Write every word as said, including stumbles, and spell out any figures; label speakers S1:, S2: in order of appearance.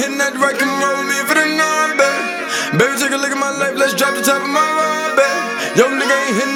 S1: hitting that right, come roll with me for the number. Baby, take a look at my life, let's drop the top of my ride, baby. Yo, nigga ain't hitting